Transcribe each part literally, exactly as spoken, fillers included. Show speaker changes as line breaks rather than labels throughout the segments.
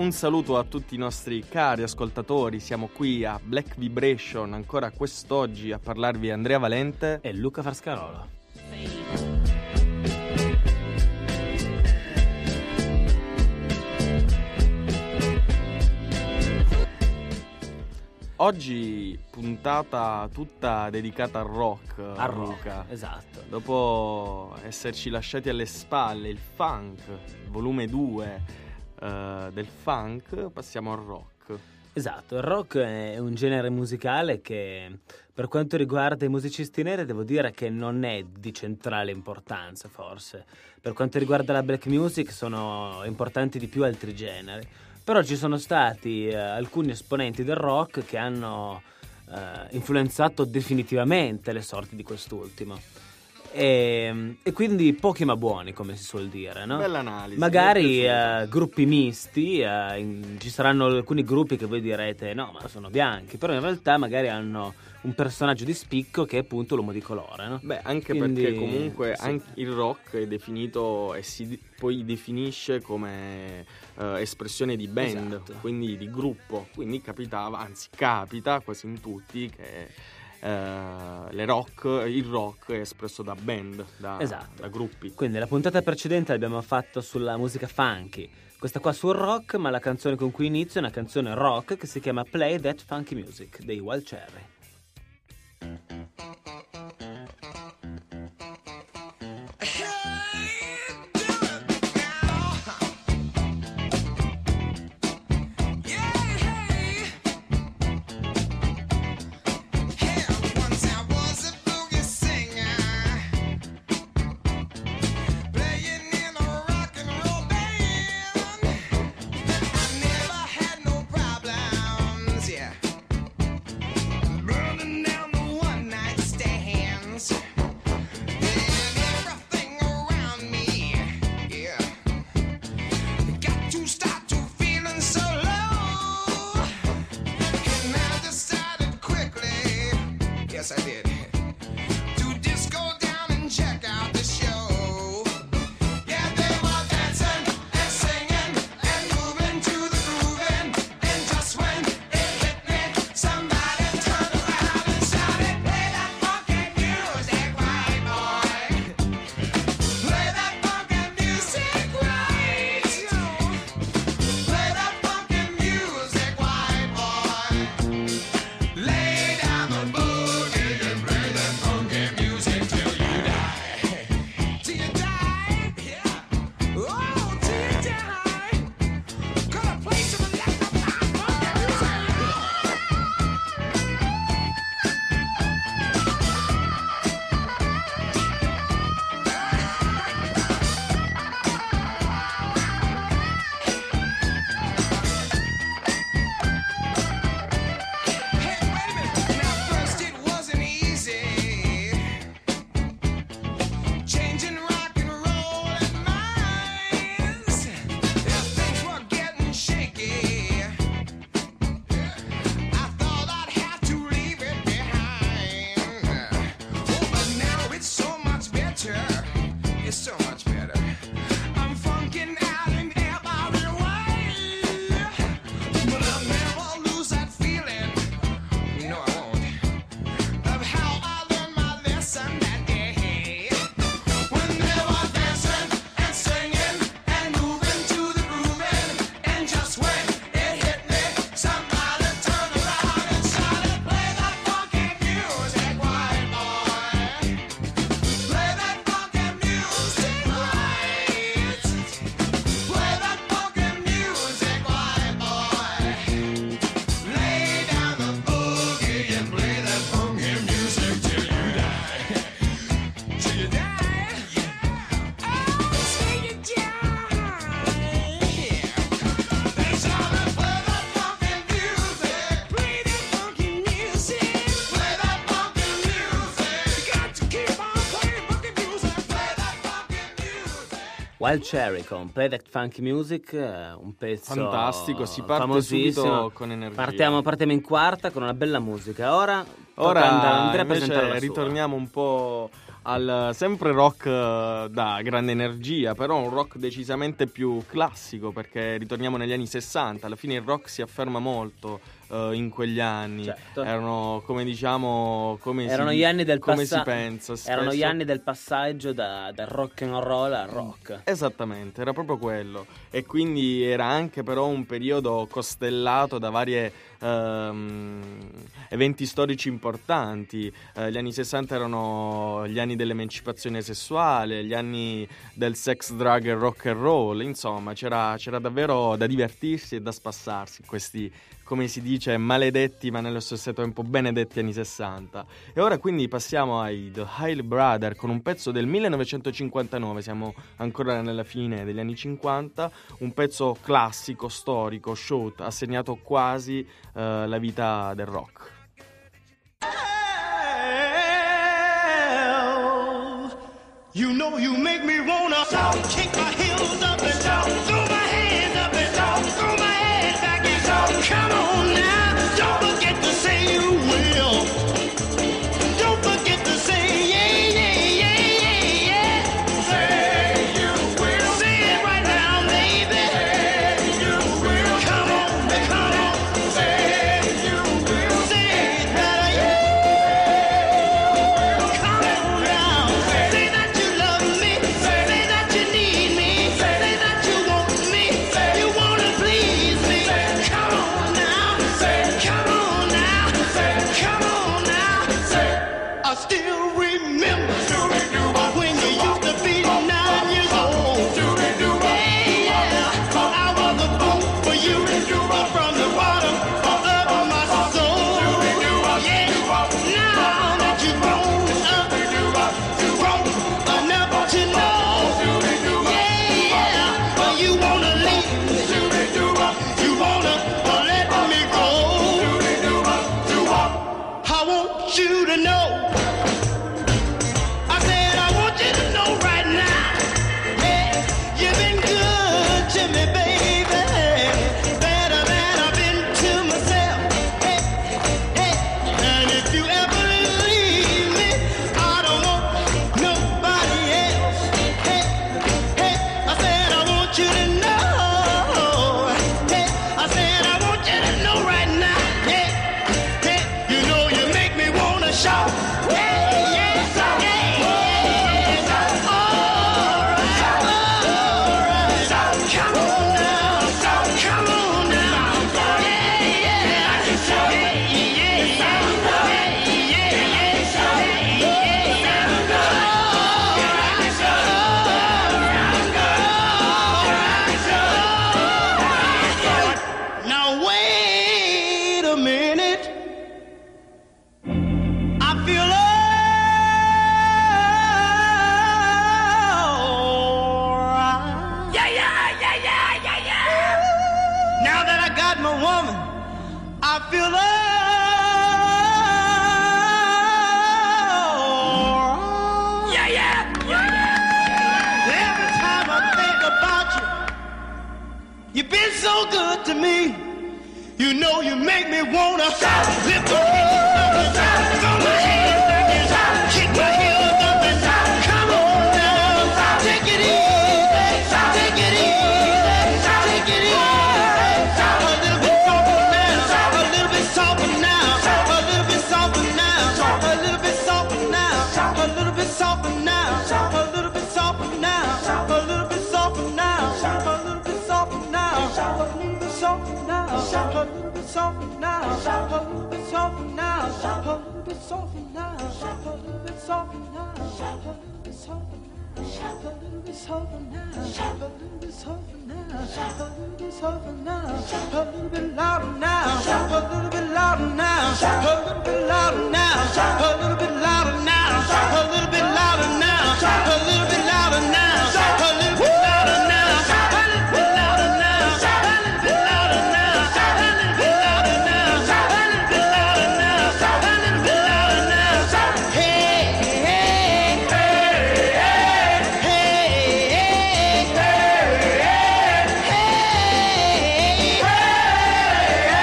un saluto a tutti i nostri cari ascoltatori. Siamo qui a Black Vibration ancora quest'oggi a parlarvi Andrea Valente
e Luca Farscarolo.
Oggi puntata tutta dedicata al rock,
al
Luca.
rock, esatto.
Dopo esserci lasciati alle spalle il funk, volume due uh, del funk, passiamo al rock.
Esatto, il rock è un genere musicale che per quanto riguarda i musicisti neri devo dire che non è di centrale importanza forse. Per quanto riguarda la black music sono importanti di più altri generi. Però ci sono stati eh, alcuni esponenti del rock che hanno eh, influenzato definitivamente le sorti di quest'ultimo. E, e quindi pochi ma buoni, come si suol dire, no?
Bella analisi.
Magari eh, gruppi misti, eh, in, ci saranno alcuni gruppi che voi direte no, ma sono bianchi, però in realtà magari hanno un personaggio di spicco che è appunto l'uomo di colore, no?
Beh, anche
Quindi,
perché comunque
sì.
anche il rock è definito e si poi definisce come uh, espressione di band,
Esatto.
quindi di gruppo, quindi capitava, anzi capita quasi in tutti che Uh, le rock, il rock è espresso da band, da,
Esatto.
da gruppi.
Quindi la puntata precedente l'abbiamo fatto sulla musica funky, questa qua sul rock, ma la canzone con cui inizio è una canzone rock che si chiama Play That Funky Music dei Wild Cherry. Wild Cherry con Play That Funky Music, un pezzo
fantastico, si parte
famosissimo.
Subito con energia.
Partiamo, partiamo in quarta con una bella musica. Ora,
Ora
Andrea
invece
presentare la
ritorniamo
sua.
un po' al sempre rock uh, da grande energia, però un rock decisamente più classico, perché ritorniamo negli anni sessanta. Alla fine il rock si afferma molto uh, in quegli anni.
Certo.
Erano, come diciamo, come
erano
si,
gli anni del
come
passa-
si pensa spesso.
Erano gli anni del passaggio da, dal rock and roll al rock.
Esattamente, era proprio quello. E quindi era anche però un periodo costellato da varie um, eventi storici importanti. Uh, gli anni sessanta erano gli anni dell'emancipazione sessuale, gli anni del sex, drug e rock and roll. Insomma, c'era, c'era davvero da divertirsi e da spassarsi questi, come si dice, maledetti ma nello stesso tempo benedetti anni sessanta. E ora quindi passiamo ai The Hail Brother con un pezzo del millenovecentocinquantanove, siamo ancora nella fine degli anni cinquanta, un pezzo classico, storico, short, ha segnato quasi uh, la vita del rock.
You know you make me wanna shout, kick my heels up and shout, throw my hands up and shout, throw my head back and shout. Come on now, don't forget to say you will. Don't forget to say yeah, yeah, yeah, yeah, yeah. Say you will. Say it right now, baby. Say you will. Come on, come on. Say you will. Say it better, yeah. Come on now. Say that you love me. Say that you need me. Say that you want me. You wanna please me. Come on now. Come on now. Come on now. I still remember when you used to be nine years old. Yeah, yeah. I was a fool for you from the bottom of my soul. Yeah. Now that you've grown up, grown enough to know. Yeah, yeah. You wanna leave me. You wanna let me go. I want you to know. I said I want you to know right now. Hey, you've been good to me, baby. Better than I've been to myself. Hey, hey. And if you ever leave me, I don't want nobody else. Hey, hey. I said I want you to know. Hey, I said I want you to know right now. Hey, hey. You know you make me wanna shout. Hey, yeah, yeah, yeah. All right, all right. Come on now, come on now. Yeah, yeah, yeah, yeah, yeah, now wait a minute. I feel alright. Yeah, yeah, yeah, yeah, yeah, yeah. Now that I got my woman, I feel alright. Yeah, yeah, yeah, yeah. Every time I think about you, you've been so good to me. You know you make me wanna lift my hands up and throw my hands back and kick my heels up and come on now, take it easy, take it easy, take it easy. A little bit softer now, a little bit softer now, a little bit softer now, a little bit softer now, a little bit softer now, a little bit softer now, a little bit softer now, a little bit softer now, a little bit softer now, a little bit softer now, a little bit softer now, a little bit softer now, a little bit softer now, a little bit softer now, a little bit softer now, a little bit softer now, a little bit louder now, a little bit louder now, a little bit louder now, a little bit louder now, a little bit louder now, a little bit louder now, a little bit louder now, a little bit louder now, a little bit louder now, a little bit louder now, a little bit louder now, a little bit louder now. Hey, hey, hey, hey, hey, hey, hey.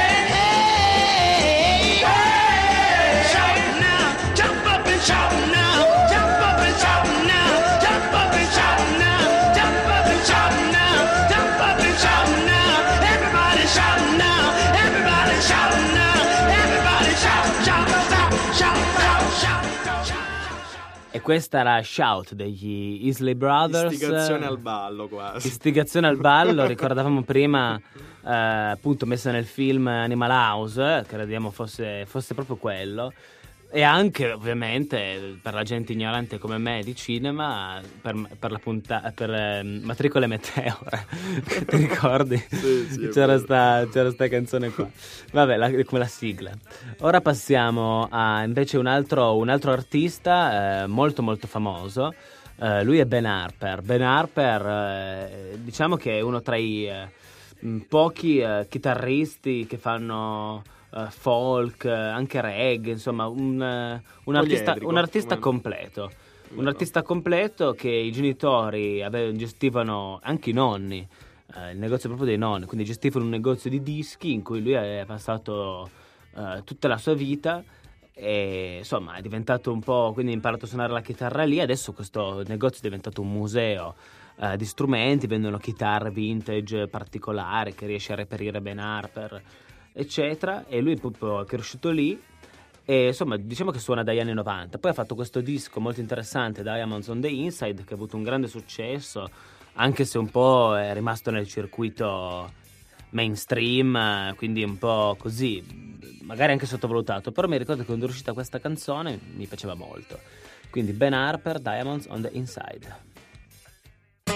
E questa era Shout degli Isley Brothers.
Istigazione al ballo quasi.
Istigazione al ballo, ricordavamo prima eh, appunto messa nel film Animal House, crediamo fosse, fosse proprio quello. E anche ovviamente per la gente ignorante come me di cinema, per, per la punta, per eh, Matricole Meteore, ti ricordi?
Sì, sì,
c'era, sta, c'era sta canzone qua, vabbè, la, come la sigla. Ora passiamo a invece un altro, un altro artista eh, molto molto famoso, eh, lui è Ben Harper. Ben Harper eh, diciamo che è uno tra i eh, pochi eh, chitarristi che fanno Uh, folk, uh, anche reggae, insomma un, uh, un artista, un artista completo, un artista completo che i genitori ave- gestivano, anche i nonni, uh, il negozio proprio dei nonni, quindi gestivano un negozio di dischi in cui lui è passato uh, tutta la sua vita e insomma è diventato un po', quindi ha imparato a suonare la chitarra lì. Adesso questo negozio è diventato un museo uh, di strumenti, vendono chitarre vintage particolari che riesce a reperire Ben Harper, eccetera, e lui proprio è cresciuto lì e insomma diciamo che suona dagli anni novanta. Poi ha fatto questo disco molto interessante, Diamonds on the Inside, che ha avuto un grande successo, anche se un po' è rimasto nel circuito mainstream, quindi un po' così, magari anche sottovalutato, però mi ricordo che quando è uscita questa canzone mi piaceva molto. Quindi Ben Harper, Diamonds on the Inside.
I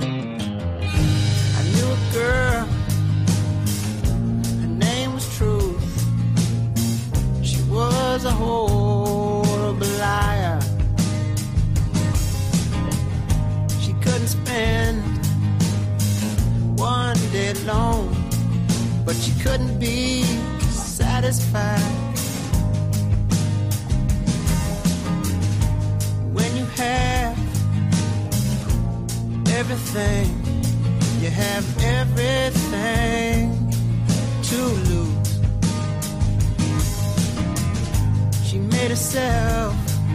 knew a girl, truth. She was a horrible liar. She couldn't spend one day alone, but she couldn't be satisfied. When you have everything, you have everything to lose. She made herself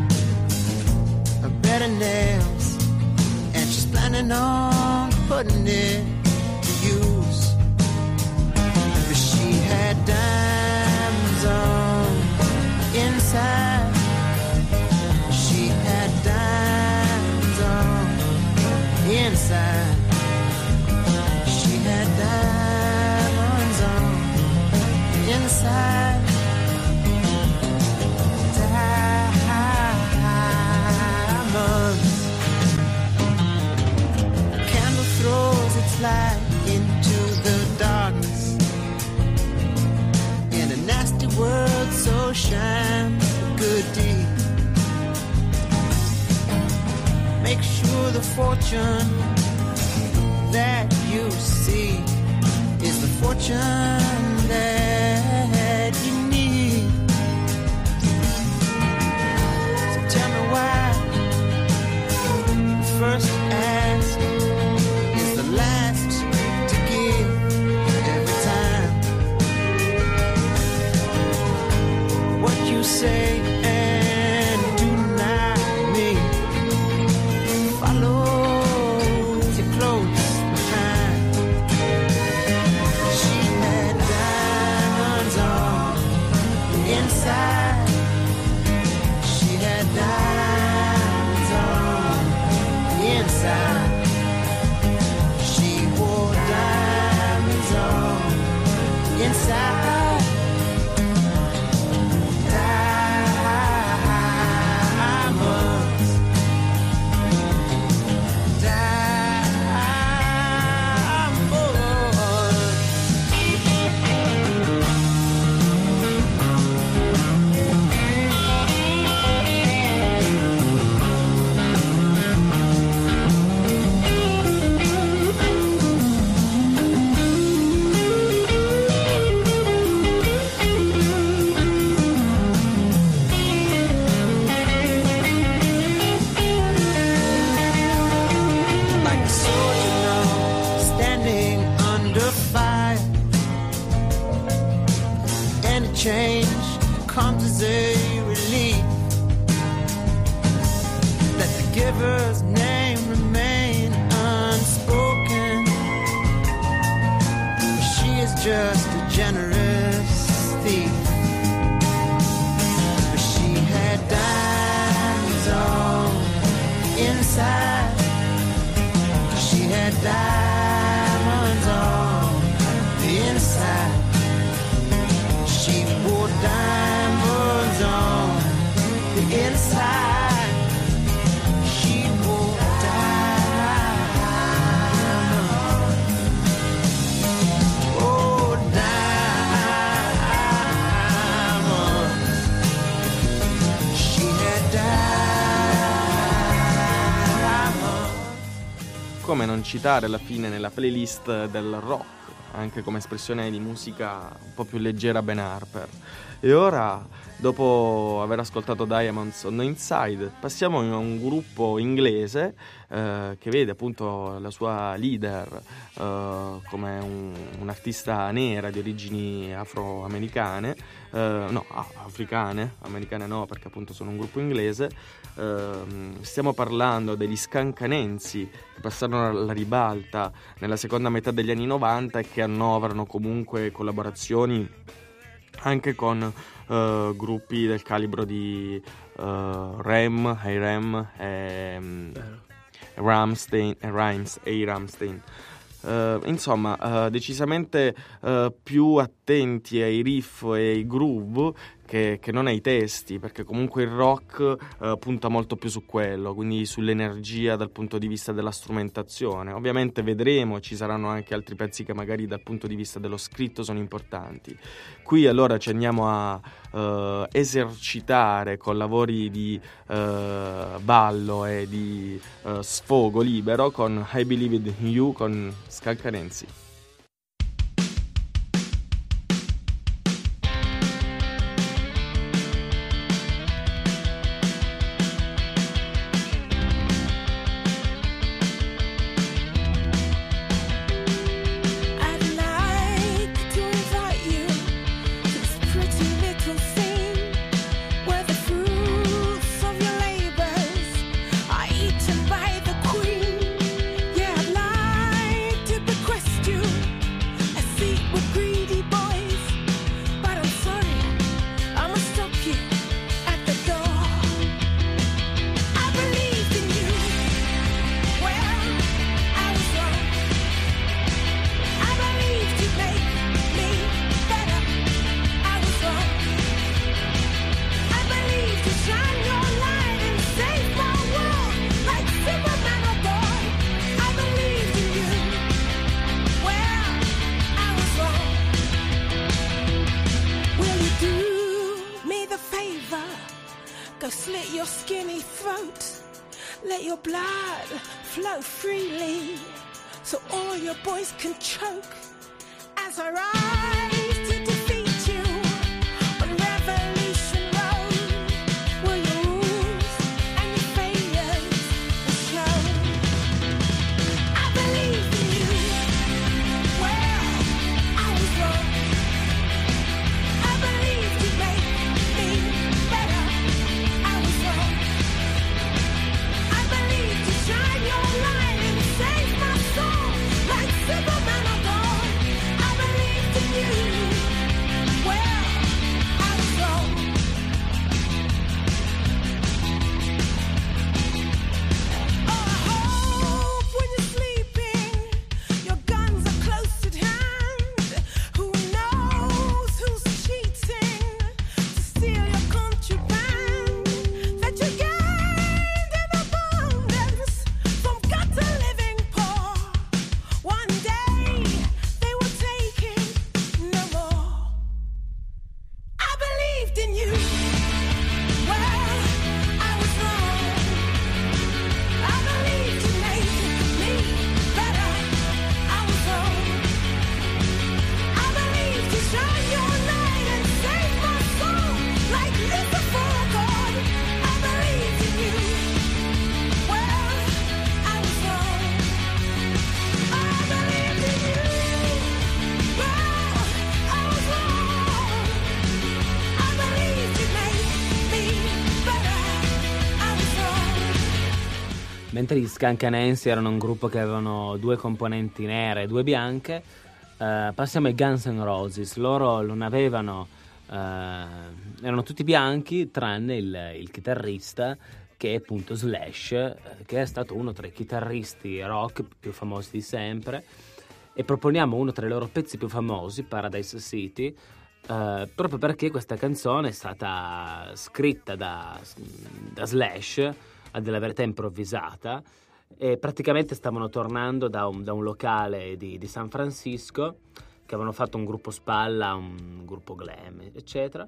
a bed of nails, and she's planning on putting it to use. 'Cause she had diamonds on inside. She had diamonds on inside. She had diamonds on inside. Throws its light into the darkness. In a nasty world, so shines a good deed. Make sure the fortune that you see is the fortune that you need. So tell me why first ask last to give every time. What you say and do not mean follows you close behind. She had diamonds on the inside. She had diamonds on the inside. Inside. Change comes as a relief. Let the giver's name remain unspoken. She is just a generous thief. But she had diamonds on
come non citare alla fine nella playlist del rock, anche come espressione di musica un po' più leggera, Ben Harper. E ora, dopo aver ascoltato Diamonds on the Inside, passiamo a un gruppo inglese eh, che vede appunto la sua leader eh, come un, un'artista nera di origini afroamericane, eh, no, africane, americane no, perché appunto sono un gruppo inglese. Eh, stiamo parlando degli Scancanensi, che passarono alla ribalta nella seconda metà degli anni novanta e che annoverano comunque collaborazioni anche con uh, gruppi del calibro di uh, Rem, hey Rem e um, Rammstein, Rhymes e Rammstein. Uh, insomma, uh, decisamente uh, più attenti ai riff e ai groove che, che non ai testi, perché comunque il rock uh, punta molto più su quello, quindi sull'energia dal punto di vista della strumentazione. Ovviamente vedremo, ci saranno anche altri pezzi che magari dal punto di vista dello scritto sono importanti. Qui allora ci andiamo a uh, esercitare con lavori di uh, ballo e di uh, sfogo libero con I Believe in You con Scancanensi.
Let your blood flow freely so all your boys can choke as I rise to defeat you on Revolution Road, where your rules and your failures are shown. I believe in you, well, I was wrong. I believed you'd make me better, I was wrong. I believed you'd shine your light and save my soul like Superman or God. I believed in you, well, I was wrong. Oh, I hope when you're sleeping, your guns are close at hand. Who knows who's cheating to steal your contraband that you gained in abundance from gutter living poor. One day they were taking no more. I believed in you, well, I was wrong. I believed you made me better, I was wrong. I believed you shine your light and save my soul like Lucifer or God. I believed in you, well, I was wrong. I believed in you, well, I was wrong. I believed you made me better, I was wrong.
Mentre gli Scancanensi erano un gruppo che avevano due componenti nere e due bianche, eh, passiamo ai Guns N' Roses. Loro non avevano, eh, erano tutti bianchi tranne il, il chitarrista, che è appunto Slash, eh, che è stato uno tra i chitarristi rock più famosi di sempre, e proponiamo uno tra i loro pezzi più famosi, Paradise City, eh, proprio perché questa canzone è stata scritta da, da Slash, a della verità improvvisata, e praticamente stavano tornando da un, da un locale di, di San Francisco, che avevano fatto un gruppo spalla, un gruppo glam, eccetera,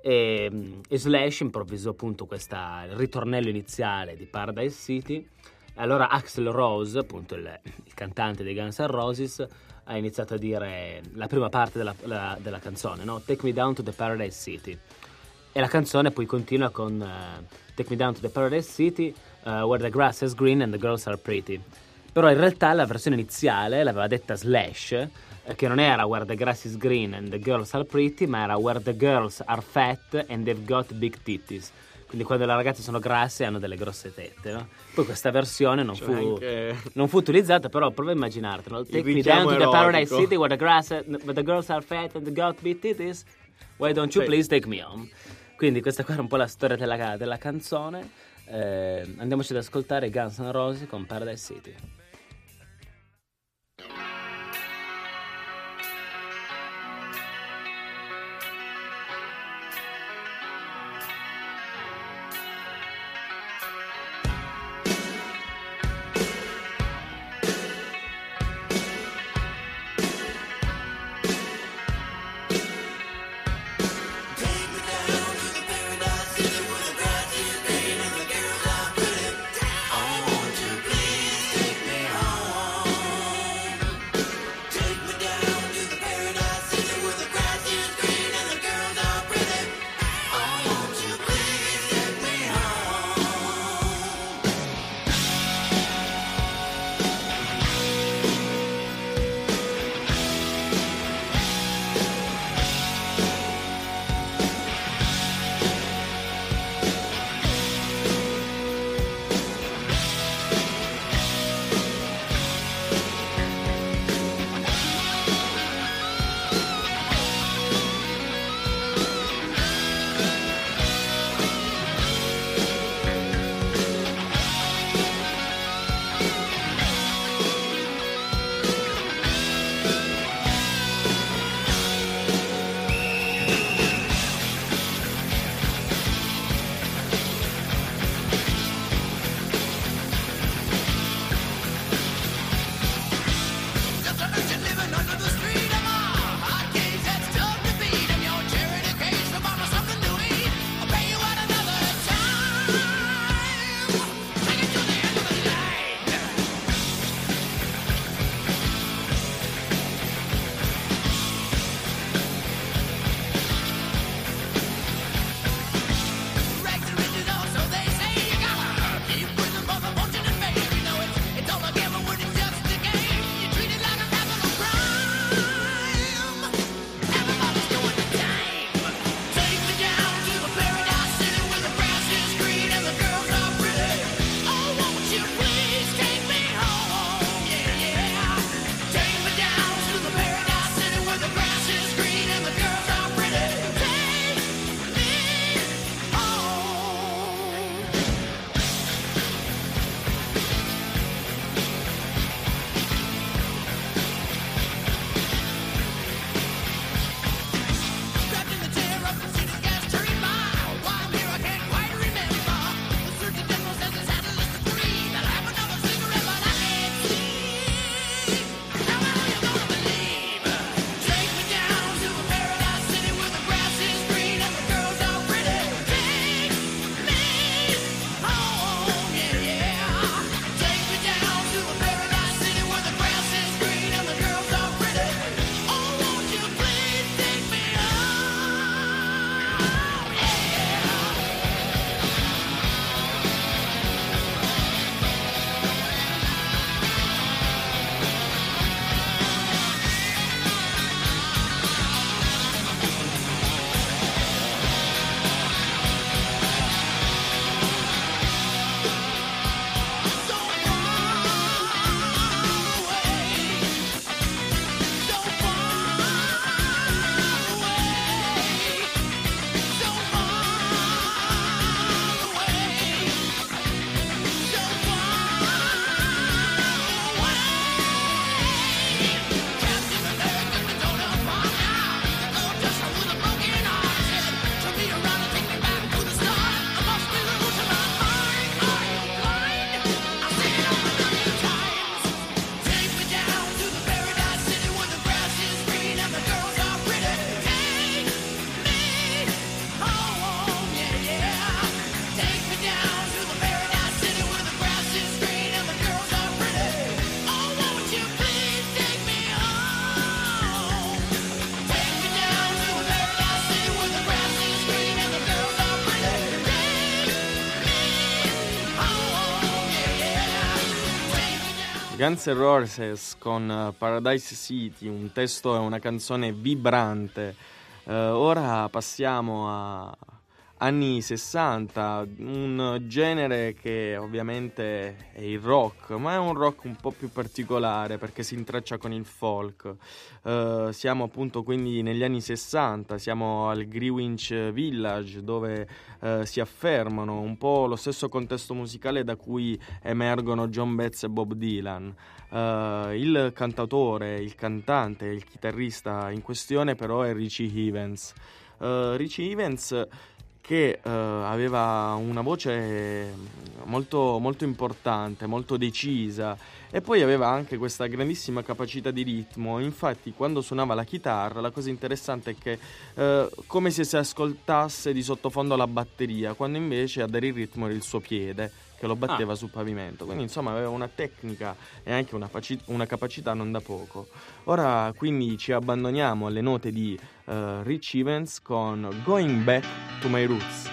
e, e Slash improvvisò appunto questa, il ritornello iniziale di Paradise City, Allora Axl Rose, appunto il, il cantante dei Guns N' Roses, ha iniziato a dire la prima parte della, la, della canzone, no? Take me down to the Paradise City. E la canzone poi continua con uh, Take me down to the Paradise City, uh, where the grass is green and the girls are pretty. Però in realtà la versione iniziale l'aveva detta Slash, eh, che non era where the grass is green and the girls are pretty, ma era where the girls are fat and they've got big titties. Quindi quando le ragazze sono grasse hanno delle grosse tette, no? Poi questa versione non,
C'è
fu,
anche
non fu utilizzata, però prova a immaginartelo. Take me
richiamo
down to the Paradise
erotico.
City where the, grass, where the girls are fat and they got big titties. Why don't you
Sì.
please take me home? Quindi questa qua era un po' la storia della, della canzone. Eh, andiamoci ad ascoltare Guns N' Roses con Paradise City.
Take me
Guns N' Roses con uh, Paradise City, un testo e una canzone vibrante. Uh, ora passiamo a anni sessanta, un genere che ovviamente è il rock, ma è un rock un po' più particolare perché si intreccia con il folk. Uh, siamo appunto quindi negli anni sessanta, siamo al Greenwich Village, dove uh, si affermano un po' lo stesso contesto musicale da cui emergono John Betts e Bob Dylan. Uh, il cantautore, il cantante, il chitarrista in questione però è Richie Havens. Uh, Richie Havens che uh, aveva una voce molto, molto importante, molto decisa, e poi aveva anche questa grandissima capacità di ritmo. Infatti quando suonava la chitarra la cosa interessante è che uh, come se si ascoltasse di sottofondo la batteria, quando invece a dare il ritmo era il suo piede che lo batteva ah. sul pavimento. Quindi insomma aveva una tecnica e anche una, faci- una capacità non da poco. Ora quindi ci abbandoniamo alle note di uh, Richie Havens con Going Back to My Roots.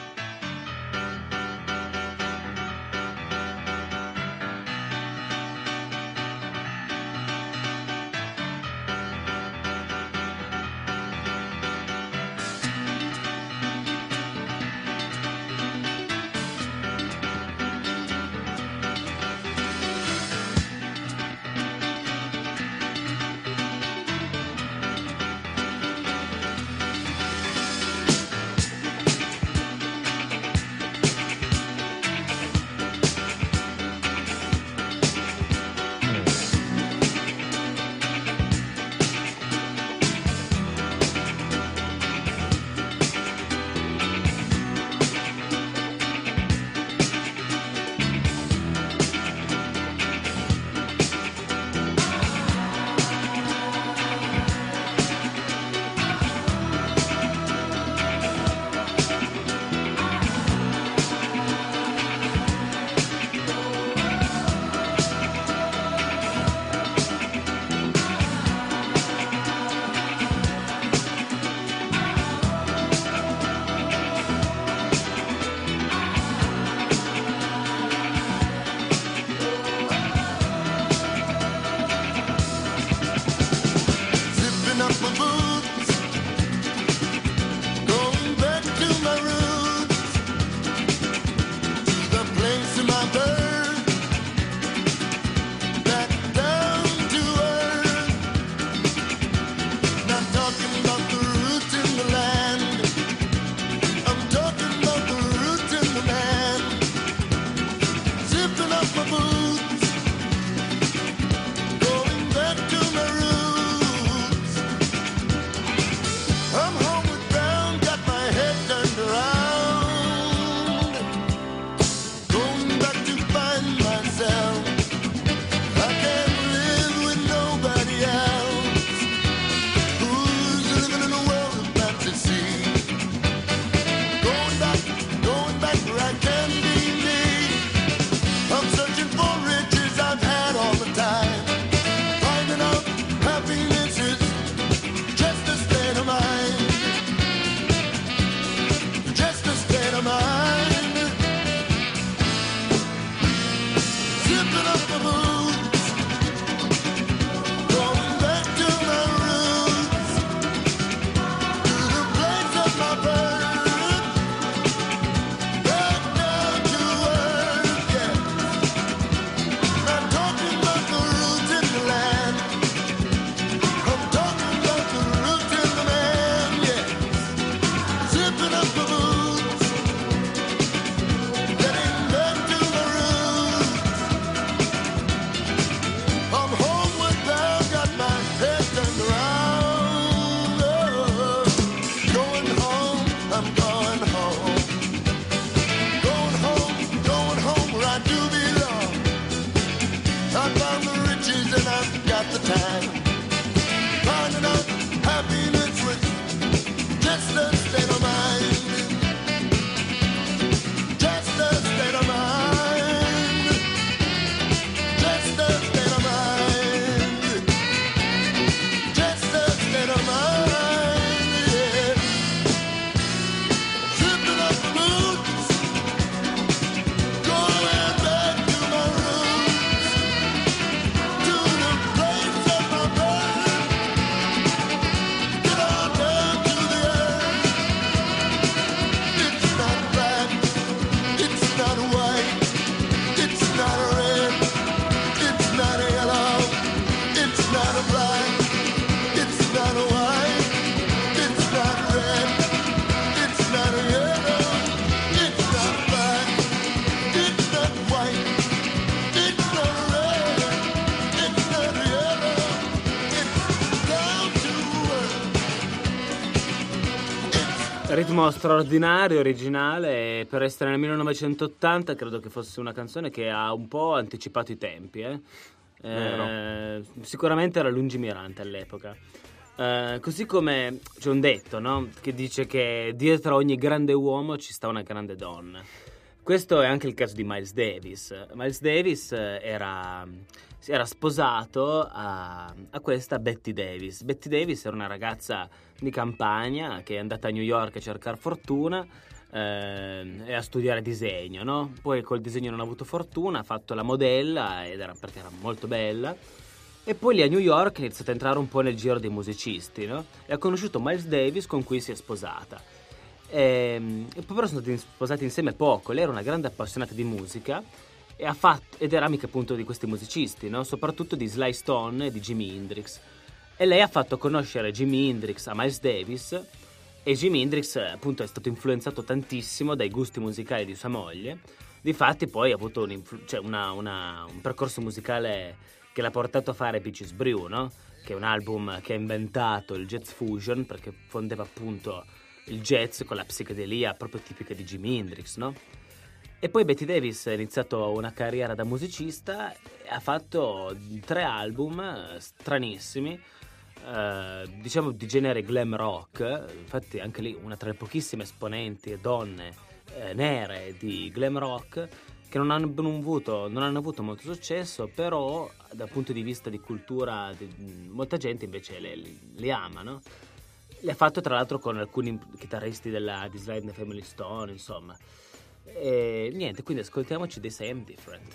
Ritmo straordinario, originale, e per essere nel millenovecentottanta credo che fosse una canzone che ha un po' anticipato i tempi, eh? Eh, sicuramente era lungimirante all'epoca. Eh, così come c'è un detto, no? Che dice che dietro a ogni grande uomo ci sta una grande donna. Questo è anche il caso di Miles Davis. Miles Davis era, era sposato a, a questa Betty Davis. Betty Davis era una ragazza di campagna che è andata a New York a cercare fortuna eh, e a studiare disegno, no? Poi col disegno non ha avuto fortuna, ha fatto la modella ed era, perché era molto bella. E poi lì a New York ha iniziato a entrare un po' nel giro dei musicisti, no? E ha conosciuto Miles Davis, con cui si è sposata. E, e poi però sono stati sposati insieme poco. Lei era una grande appassionata di musica e ha fatto, ed era amica appunto di questi musicisti, no? Soprattutto di Sly Stone e di Jimi Hendrix. E lei ha fatto conoscere Jimi Hendrix a Miles Davis, e Jimi Hendrix appunto è stato influenzato tantissimo dai gusti musicali di sua moglie. Difatti poi ha avuto un, influ- cioè una, una, un percorso musicale che l'ha portato a fare Peaches Brew, no? Che è un album che ha inventato il jazz fusion, perché fondeva appunto il jazz con la psichedelia proprio tipica di Jimi Hendrix, no? E poi Betty Davis ha iniziato una carriera da musicista e ha fatto tre album stranissimi, eh, diciamo di genere glam rock. Infatti anche lì una tra le pochissime esponenti donne eh, nere di glam rock, che non hanno avuto, non hanno avuto molto successo, però dal punto di vista di cultura di, molta gente invece le, le ama, no? Le ha fatto tra l'altro con alcuni chitarristi della di Sly and the Family Stone, insomma. E niente, quindi ascoltiamoci They Say I'm Different.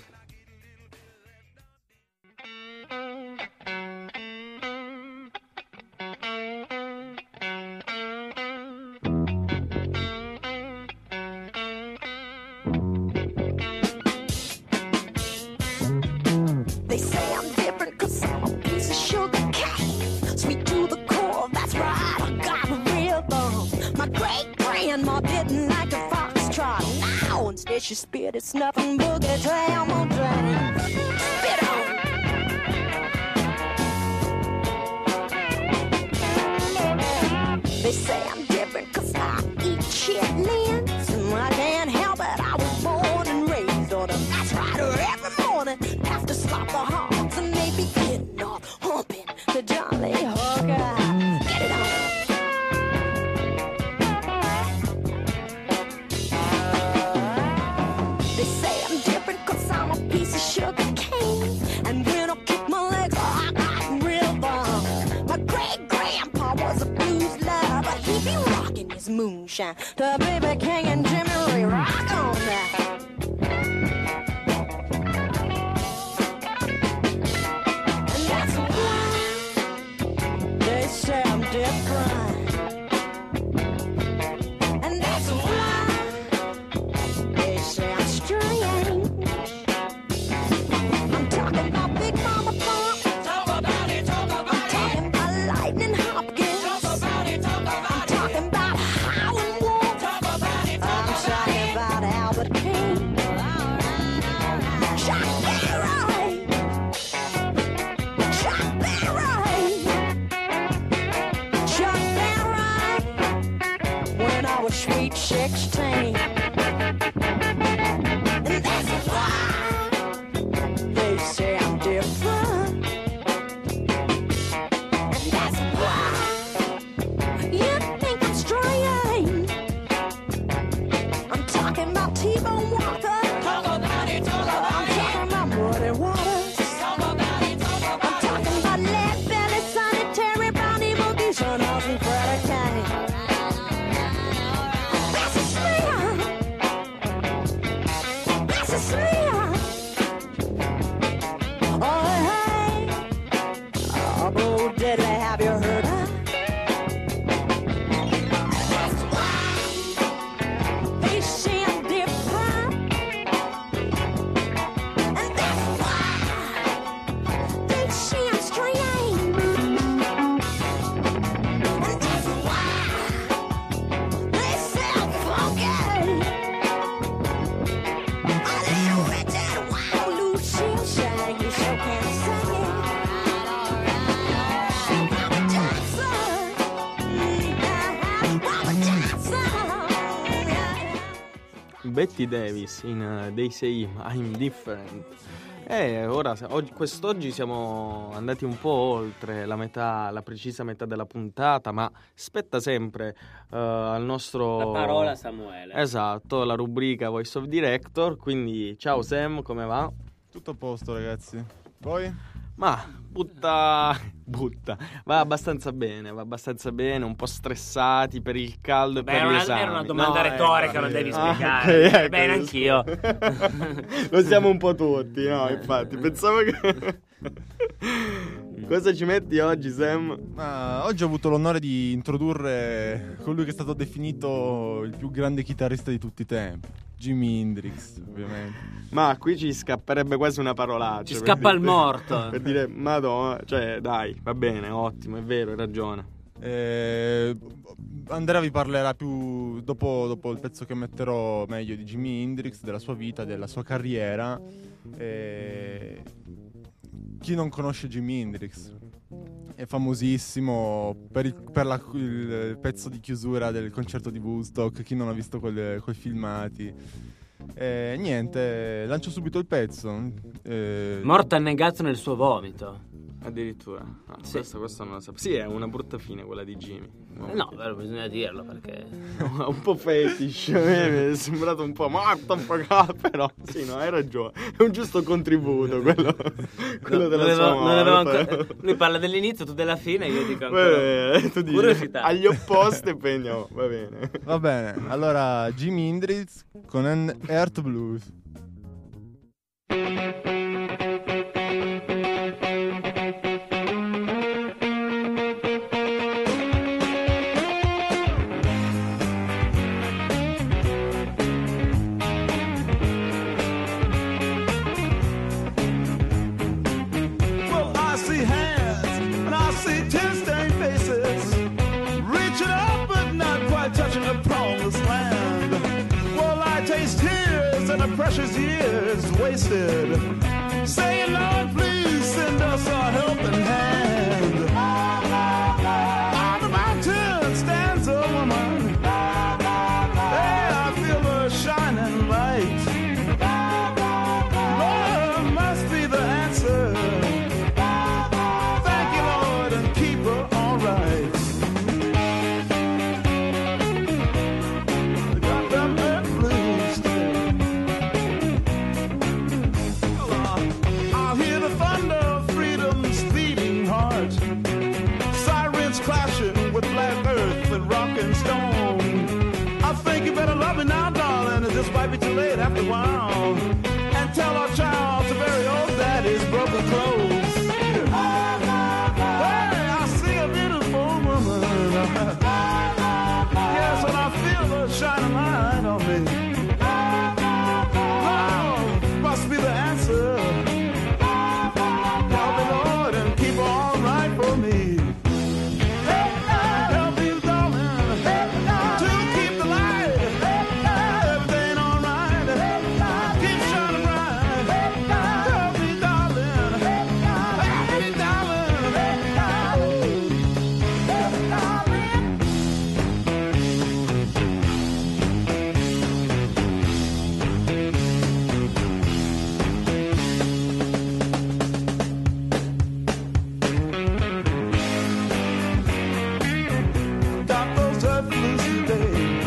They say I'm different 'cause I'm a piece of sugar cane. Sweet to the core, that's right, I got a real bone. My great-grandma didn't like a foxtrot. Now instead she spit, it's nothing boogie down on drain. Spit on. They say I'm different 'cause I eat chitlins, and I can't help it, I was born and raised on them. That's right, every morning have to slop the hogs and maybe getting off, humping the Jolly Hooker. Get it on. They say I'm different 'cause I'm a piece of sugar cane, and when I kick my legs, I got real bum. My great grandpa was a blues lover, but he be rocking his moonshine to B B King and Jimmy Ray. Rock on that. And that's why they say I'm different. And that's why they say I'm strange. I'm talking about Big Mama Pump. Talk about it, talk about I'm talking about Lightning Hopkins. Talk about it, talk about I'm talking about Howlin' Wolf. Talk about it, talk I'm talking about Albert King. Chuck Berry. Chuck Berry. Chuck Berry. When I was sweet sixteen. And that's why they say I'm different. And that's why you think I'm strange. I'm talking about T-Bone Walker. Talk about it, talk about I'm talking about Muddy Waters. Talk about it, talk about I'm talking about Lead Belly, Sonny Terry, Brownie Boogie, Sean House, and Freddie Kane. That's a slinger. That's a slinger. Oh, hey. Oh, Bo Diddley, have you heard her? That's why they say I'm different.
Betty Davis in uh, They Say I'm Different. E ora, oggi, quest'oggi siamo andati un po' oltre la metà, la precisa metà della puntata, ma spetta sempre uh, al nostro...
La parola a Samuele.
Esatto, la rubrica Voice of Director, quindi ciao Sam, come va?
Tutto a posto, ragazzi. Voi?
Ma butta, butta, va abbastanza bene, va abbastanza bene, un po' stressati per il caldo e
Beh,
per
era
gli
una,
esami.
era una domanda
No,
retorica,
ecco,
non devi
ah,
spiegare.
ok, ecco,
Bene,
giusto.
anch'io.
Lo siamo un po' tutti, no? Infatti, pensavo che... Cosa ci metti oggi, Sam?
Ma oggi ho avuto l'onore di introdurre colui che è stato definito il più grande chitarrista di tutti i tempi, Jimi Hendrix, ovviamente.
Ma qui ci scapperebbe quasi una parolaccia.
Ci
per
scappa
dire-
il morto.
Per dire, madonna, cioè dai, va bene, ottimo, è vero, hai ragione.
Eh, Andrea vi parlerà più dopo, dopo il pezzo che metterò meglio di Jimi Hendrix, della sua vita, della sua carriera. Eh, chi non conosce Jimi Hendrix? È famosissimo per, il, per la- il pezzo di chiusura del concerto di Woodstock. Chi non ha visto quelle- quei filmati? Eh, niente, lancio subito il pezzo. Eh,
Morto annegato nel suo vomito.
Addirittura. No,
Sì.
questo, questo non lo sapevo. Sì, è una brutta fine quella di Jimmy.
Eh No, però bisogna dirlo perché...
No, un po' fetish, a me mi è sembrato un po' morto, un po' caldo, però sì, no, hai ragione, è un giusto contributo quello, quello
No,
della
non
sua
avevo- non avevo
morte.
ancora- Lui parla dell'inizio, tu della fine, io dico ancora...
Beh, tu dici,
Curiosità.
agli opposti e poi andiamo, va bene.
Va bene, allora Jimi Hendrix con An Earth Blues.
Well, I see hands and I see tear-stained faces, reaching up but not quite touching the promised land. Well, I taste tears and the precious years wasted, saying, Lord, please send us a helping hand. On the mountain stands a woman. Hey, I feel her shining light. Love must be the answer. Thank you, Lord, and keep her all right. I got them earth blues today. Uh, I'll hear the thunder of freedom's beating heart. Sirens clashing with black earth and rock and stone. I think you better love me now, darling, and this might be too late after a while. And tell our child to bury old daddy's broken clothes. Hey, I see a beautiful woman. Yes, and I feel her shining light on me. Love must be the answer. Help me, Lord, and keep her all right for me. Help me, darling, to keep the light. Everything all right. Keep shining bright. Help me, darling. Help me, darling. Got those earth blues today.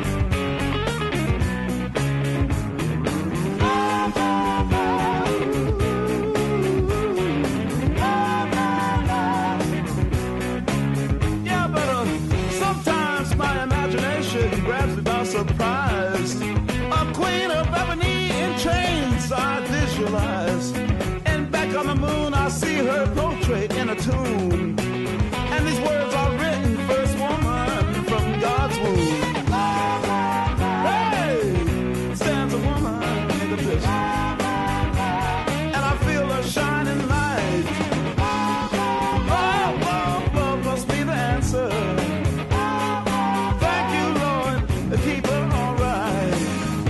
Yeah, but uh, sometimes my imagination grabs me by surprise. A queen of ebony in chains I visualize. And back on the moon I see her portrait in a tomb. And these words are written, first woman from God's womb. Hey, stands a woman, look at this. And I feel her shining light. Love, love, love must be the answer. Thank you, Lord, to keep her all right.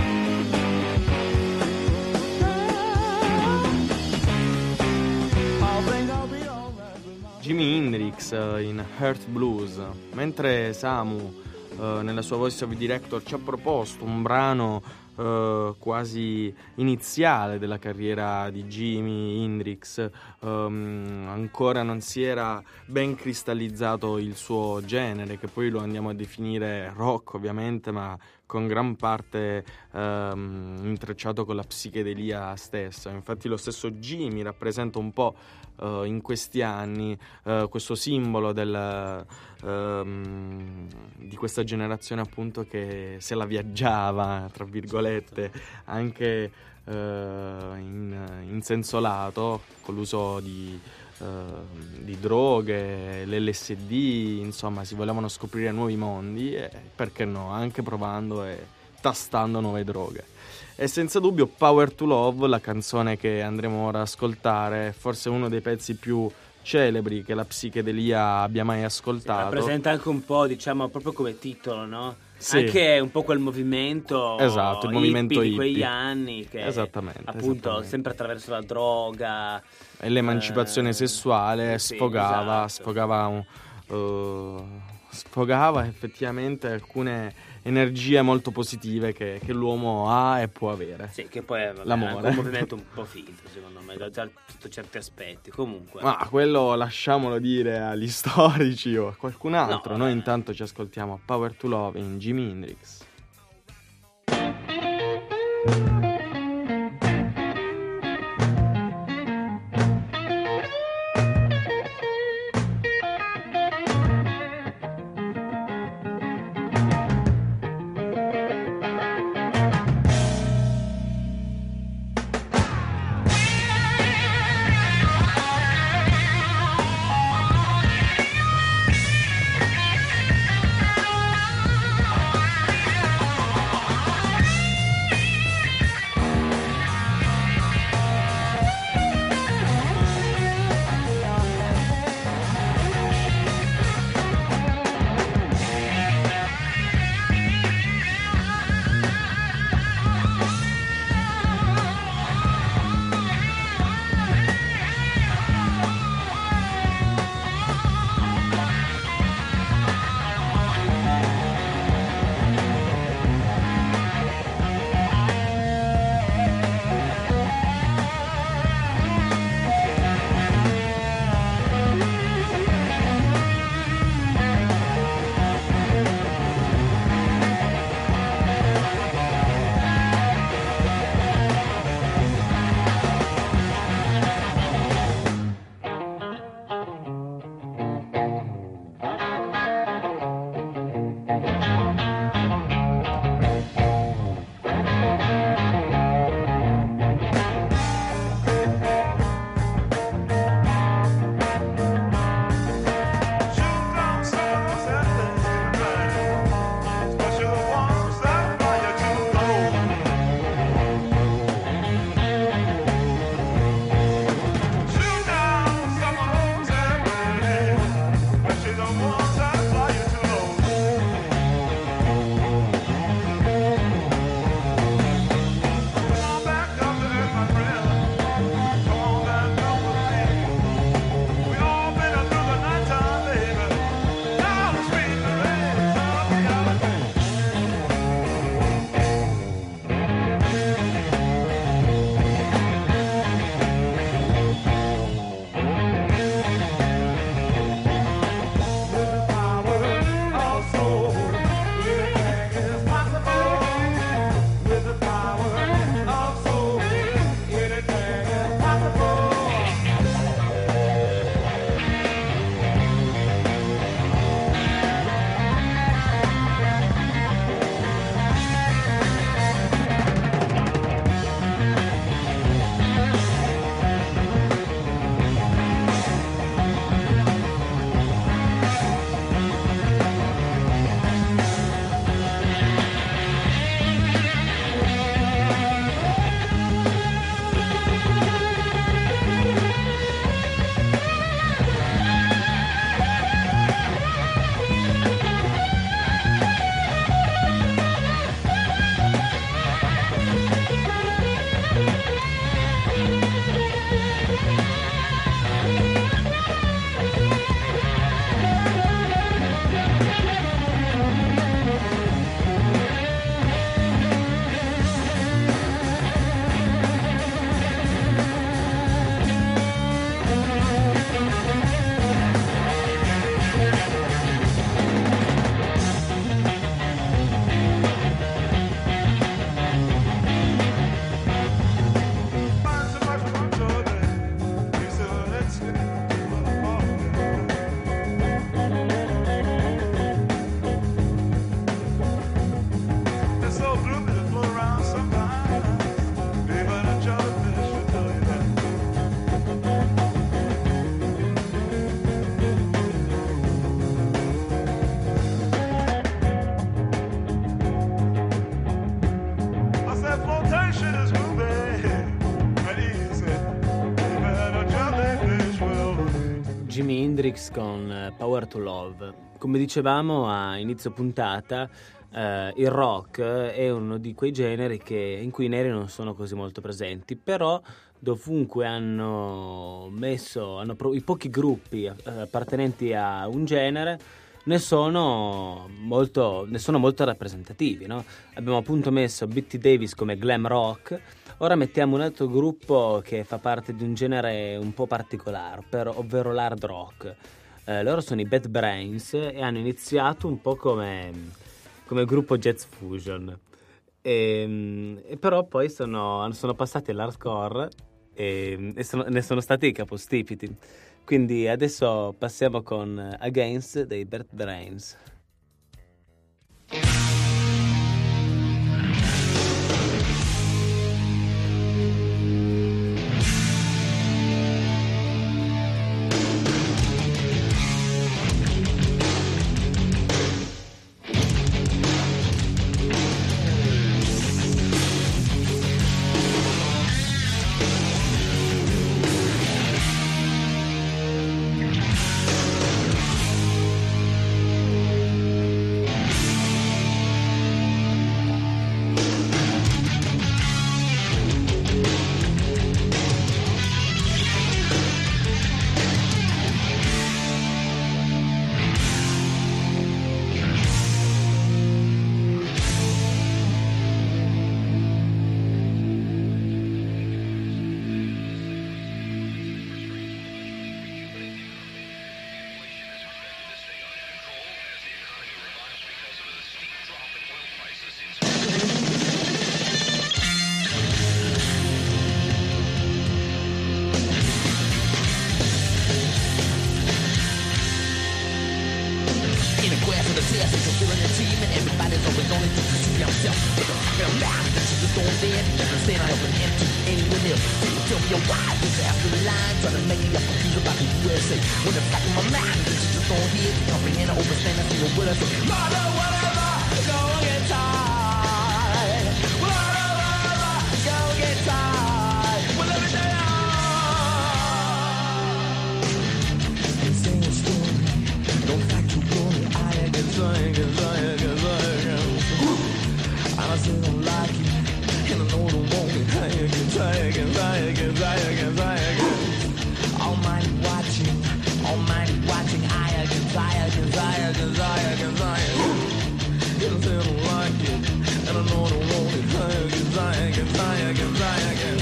I think I'll be all right with my...
Jimi Hendrix eh, in Heart Blues, mentre Samu eh, nella sua voice of director ci ha proposto un brano eh, quasi iniziale della carriera di Jimi Hendrix. Um, ancora non si era ben cristallizzato il suo genere, che poi lo andiamo a definire rock ovviamente, ma con gran parte um, intrecciato con la psichedelia stessa. Infatti lo stesso Jimi rappresenta un po' uh, in questi anni uh, questo simbolo del, um, di questa generazione appunto che se la viaggiava, tra virgolette, anche uh, in, in senso lato, con l'uso di, uh, di droghe, l'L S D, insomma si volevano scoprire nuovi mondi e perché no, anche provando e tastando nuove droghe. E senza dubbio Power to Love, la canzone che andremo ora ad ascoltare, è forse uno dei pezzi più celebri che la psichedelia abbia mai ascoltato.
Rappresenta anche un po', diciamo, proprio come titolo, no?
Sì.
Anche un po' quel movimento,
esatto, il movimento
hippie di quegli
hippie.
anni che
Esattamente,
appunto
esattamente.
sempre attraverso la droga
E l'emancipazione
eh,
sessuale
sì,
sfogava,
esatto.
sfogava, un- uh, sfogava effettivamente alcune energie molto positive che, che l'uomo ha e può avere.
Sì, che poi è vabbè,
L'amore.
anche un movimento un po' finto, secondo me, da, da sotto certi aspetti. Comunque,
Ma quello lasciamolo dire agli storici o a qualcun altro.
No,
Noi
eh.
intanto ci ascoltiamo Power to Love in Jimi Hendrix.
Jimi Hendrix con eh, Power to Love. Come dicevamo a inizio puntata, eh, il rock è uno di quei generi che, in cui i neri non sono così molto presenti, però dovunque hanno messo hanno pro- i pochi gruppi eh, appartenenti a un genere ne sono molto, ne sono molto rappresentativi, no? Abbiamo appunto messo Betty Davis come glam rock. Ora mettiamo un altro gruppo che fa parte di un genere un po' particolare, per- ovvero l'hard rock. Eh, loro sono i Bad Brains e hanno iniziato un po' come, come gruppo jazz fusion. E, e però poi sono, sono passati all'hardcore e, e sono- ne sono stati i capostipiti. Quindi adesso passiamo con Against dei Bad Brains.
In a quest for the test, it's fulfilling the team, and everybody's always only to see themselves. It's a fucking around, this is the storm dead. Never stand out open empty, anyone else. People tell me your why, this after the line, trying to make me up confused about the U S A. When the back of my mind, this is the storm here, to comprehend, I overstand, I see what I say. Mother, whatever, go get tired. Mother, whatever, go get tired. Well, every day I'm saying a story. Don't fact you glory, I can try, I can try, I can try, I can. I still don't like it, and I know I don't want it. I can try, I can try, I can try, I can try, I can. Almighty watching, Almighty watching. I can try, I can try, I can try, I can try, I can. And I still don't like it, and I know I don't want it. I can try, I can try, I can try, I can.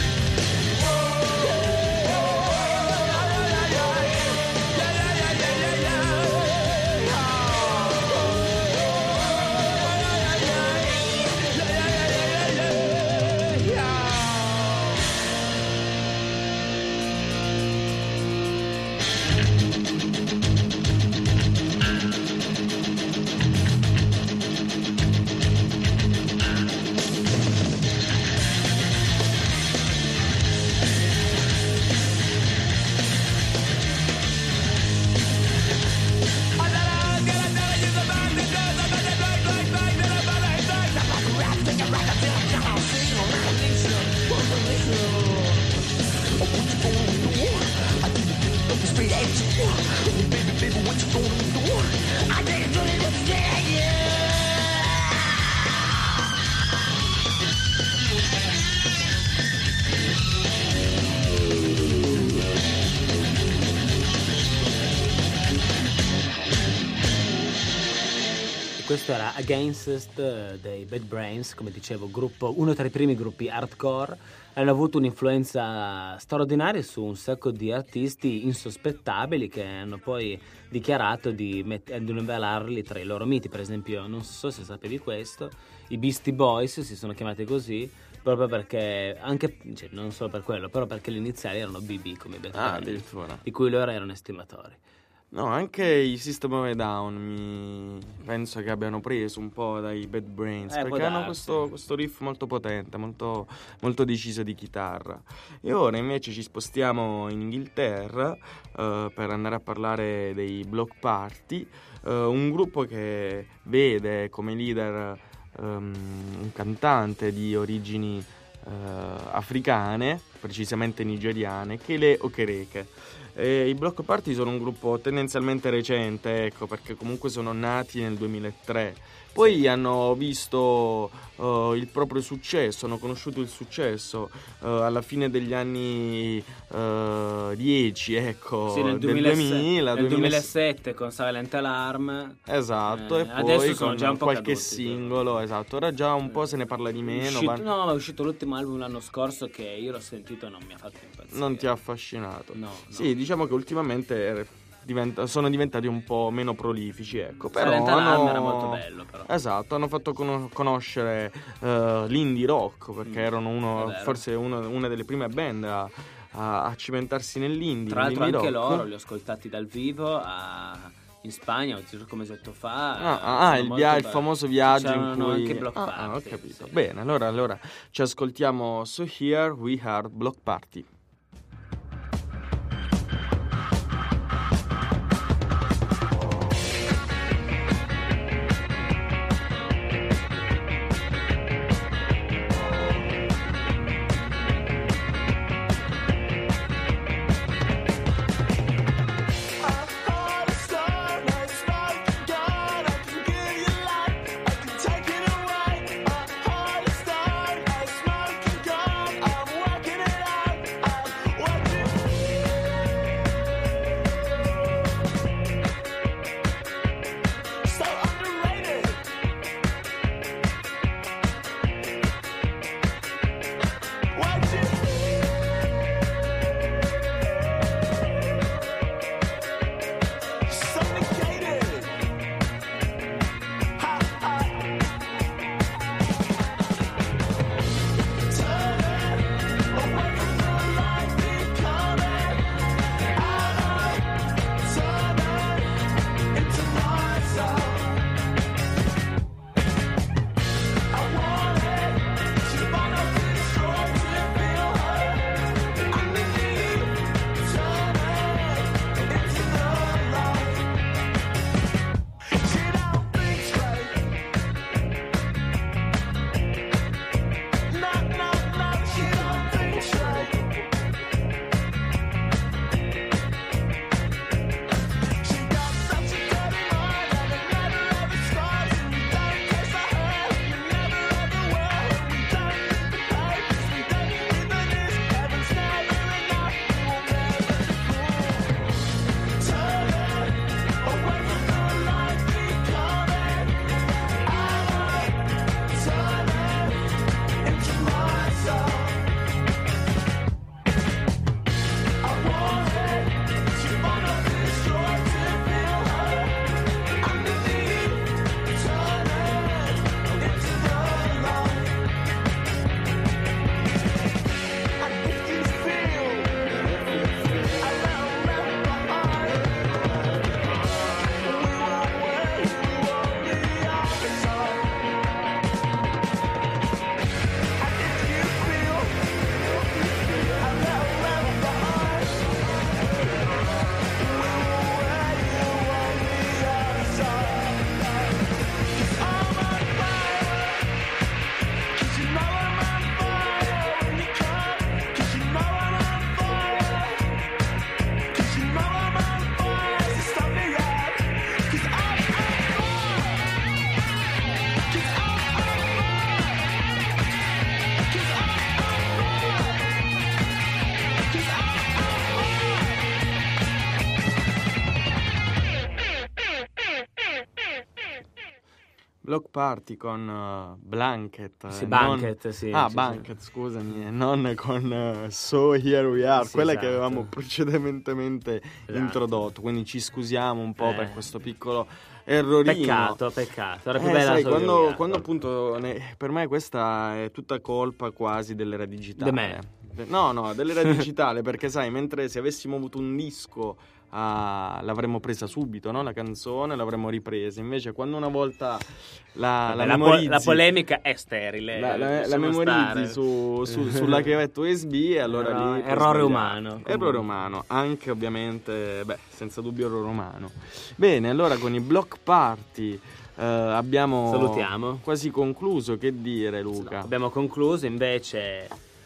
Questo era Against eh, dei Bad Brains, come dicevo, gruppo, uno tra i primi gruppi hardcore. Hanno avuto un'influenza straordinaria su un sacco di artisti insospettabili che hanno poi dichiarato di, met- di novellarli tra i loro miti. Per esempio, non so se sapevi questo, i Beastie Boys si sono chiamati così proprio perché, anche, cioè, non solo per quello, però perché le iniziali erano B B come Bad
Ah,
Brains,
addirittura.
di cui loro erano estimatori.
No, anche i System of a Down mi penso che abbiano preso un po' dai Bad Brains,
Eh, può
perché hanno
darsi.
questo, questo riff molto potente, molto, molto deciso di chitarra. E ora invece ci spostiamo in Inghilterra eh, per andare a parlare dei Block Party, eh, un gruppo che vede come leader ehm, un cantante di origini eh, africane, precisamente nigeriane, Kele Okereke. E i Block Party sono un gruppo tendenzialmente recente, ecco, perché comunque sono nati nel duemilatré. Poi hanno visto uh, il proprio successo, hanno conosciuto il successo uh, alla fine degli anni uh, dieci, ecco,
Sì, nel
del
duemilasette,
duemila,
nel
duemila-
duemilasette con Silent Alarm.
Esatto,
Eh,
e poi
adesso sono
con
già un po'
qualche
caduti,
singolo, esatto, ora già un po' se ne parla di
È
meno,
uscito-
ma
no, ma è uscito l'ultimo album l'anno scorso che io l'ho sentito e non mi ha fatto impazzire.
non ti ha affascinato.
No, no.
Sì, diciamo che ultimamente eh, diventa- sono diventati un po' meno prolifici, ecco, però
Silent Alarm
hanno-
era molto bello, però.
Esatto, hanno fatto cono- conoscere eh, l'indie rock, perché
Mm,
erano uno,
è vero.
forse uno- una delle prime band a, a- a cimentarsi nell'indie.
Tra l'altro
nell'indie
anche
rock.
loro li ho ascoltati dal vivo a- in Spagna, un circo mesetto fa.
Ah, ah,
sono
il,
molto
via- il
belli.
famoso viaggio in
C'erano
cui
anche Block
Ah,
Party.
ah, ho capito.
sì.
Bene, allora, allora ci ascoltiamo So Here We Are Block Party. Block Party con uh, Blanket.
Sì,
eh,
Blanket,
non...
sì,
Ah,
sì,
Blanket, scusami, e non con uh, So Here We Are,
Sì,
quella
esatto.
che avevamo precedentemente
Esatto.
introdotto, quindi ci scusiamo un po'
Eh.
per questo piccolo errorino.
Peccato, peccato. Era più
Eh,
bella
sai,
So
quando,
Here We Are.
quando appunto ne- per me questa è tutta colpa quasi dell'era digitale.
De me.
No, no, dell'era digitale, perché sai, mentre se avessimo avuto un disco ah, l'avremmo presa subito, no? La canzone l'avremmo ripresa. Invece quando una volta la,
Vabbè,
la
la, po-
memorizzi,
la polemica è sterile.
la, la- la
lasciamo
memorizzi
stare.
su, su- sulla chiavetta U S B e allora
Erro-
lì puoi
errore
sbagliare.
umano,
Errore
comunque.
umano, anche ovviamente, beh, senza dubbio errore umano. Bene, allora con i Block Party eh, abbiamo
Salutiamo.
quasi concluso. Che dire, Luca?
Abbiamo concluso, invece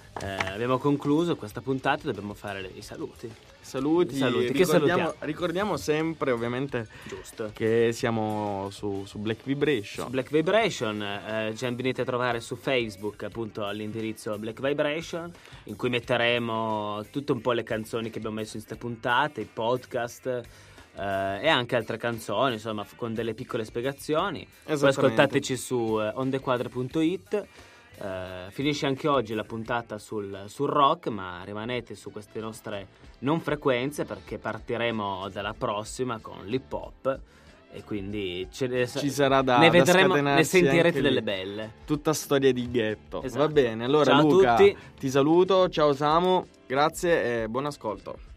Eh, abbiamo concluso questa puntata, dobbiamo fare le- i saluti.
Saluti,
Saluti, che
ricordiamo,
salutiamo?
ricordiamo sempre ovviamente
Giusto.
che siamo su, su Black Vibration.
Su Black Vibration, eh, ci venite a trovare su Facebook appunto all'indirizzo Black Vibration, in cui metteremo tutte un po' le canzoni che abbiamo messo in queste puntate, i podcast eh, e anche altre canzoni, insomma, f- con delle piccole spiegazioni. Poi
Esattamente.
ascoltateci su eh, ondequadre punto it. Eh, finisce anche oggi la puntata sul, sul rock, ma rimanete su queste nostre non frequenze perché partiremo dalla prossima con l'hip hop e quindi ce ne,
Ci sarà da
ne
da
vedremo, ne
scatenarsi
sentirete
anche
delle
lì.
belle.
Tutta storia di ghetto.
Esatto.
Va bene, allora
Ciao a
Luca,
tutti.
ti saluto, ciao Samu, grazie e buon ascolto.